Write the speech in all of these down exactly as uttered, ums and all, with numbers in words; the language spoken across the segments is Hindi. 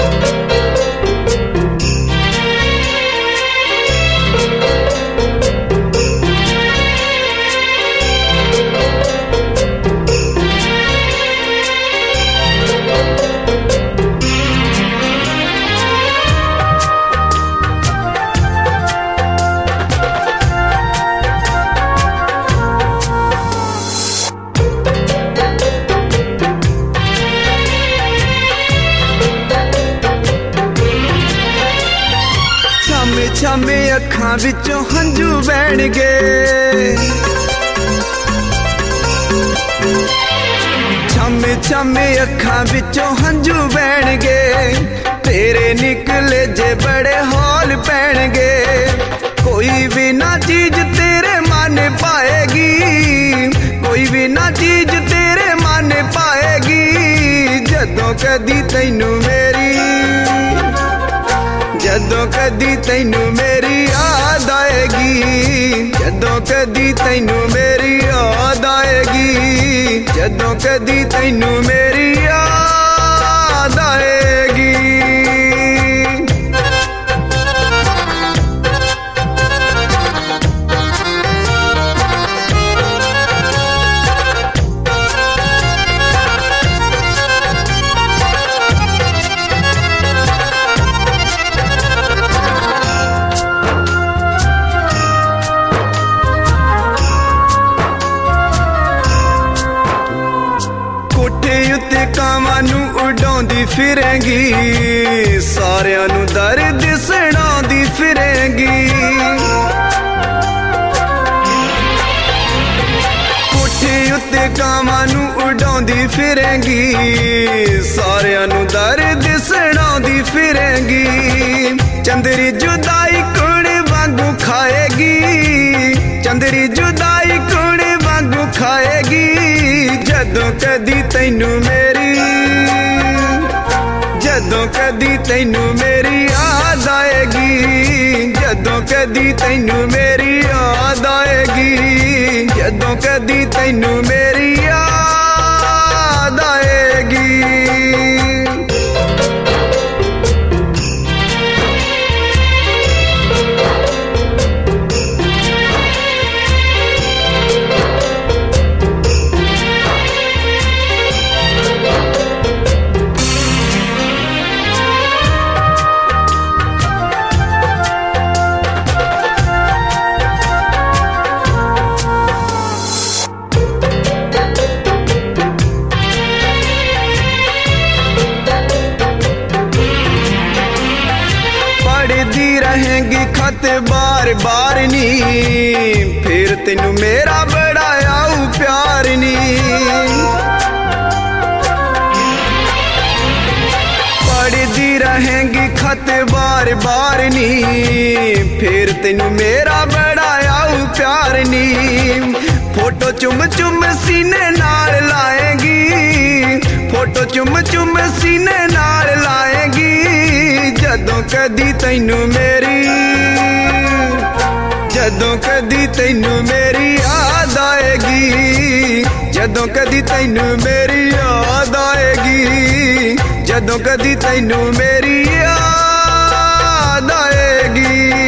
छामे अखां विचों हंझू बहणगे, छामे छामे अखां विचों हंझू बहणगे, तेरे निकले जे बड़े हौल पैणगे। कोई भी ना चीज तेरे मन पाएगी, कोई भी ना चीज तेरे मन पाएगी, जदों कदी तैनू मेरी जदों कदी तैनू मेरी याद आएगी, जदों कदी तैनू मेरी याद आएगी, जदों कदी तैनू मेरी याद आएगी। कावां नू उड़ाउंदी फिरेंगी, सारियां नू दर्द सुणाउंदी फिरेंगी। कोठे उत्ते कावां नू उड़ाउंदी फिरेंगी, सारियां नू दर्द सुणाउंदी फिरेंगी। चंदरी जुदाई कुड़ वांगू खाएगी, चंदरी जुदाई कुड़ वांगू खाएगी, जदों कदी तैनू मेरी जदों कदी तैनू मेरी याद आएगी, जदों कदी तैनू मेरी याद आएगी, जदों कदी तैनू मेरी याद आएगी। रहेंगी खत बार बार नी, फिर तेनू मेरा बड़ा आऊ प्यार नी। पढ़दी रहेंगी खत बार बार नी, फिर तेनू मेरा बड़ा आऊ प्यार नी। फोटो चुम चुम सीने नाल लाएंगी, फोटो चुम चुम सीने नाल लाएंगी, जदों कदी तैनू मेरी जदों कदी तैनू मेरी याद आएगी, जदों कदी तैनू मेरी याद आएगी, जदों कदी तैनू मेरी याद आएगी।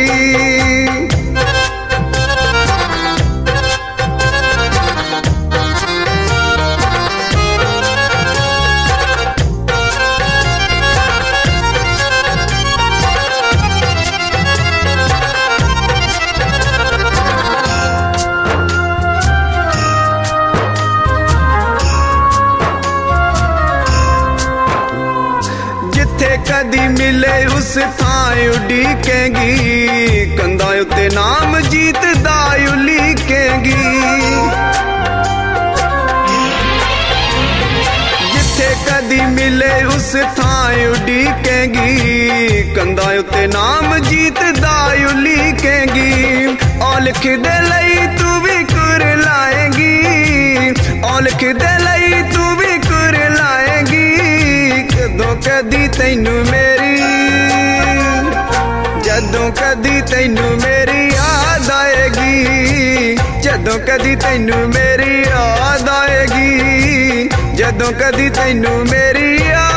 कदी मिले उस थां उड़ीकेंगी, कंधा उत्ते नाम जीत दा लिखेंगी। जिथे कदी मिले उस थां उड़ीकेंगी, कंधा उत्ते नाम जीत दा लिखेंगी। औलख दे लई तू भी कुर लाएंगी, औलख दे लई तू भी कुर लाएंगी, जदों कदी तैनू मेरी जदों कदी तैनू मेरी याद आएगी, जदों कदी तैनू मेरी याद आएगी, जदों कदी तैनू मेरी याद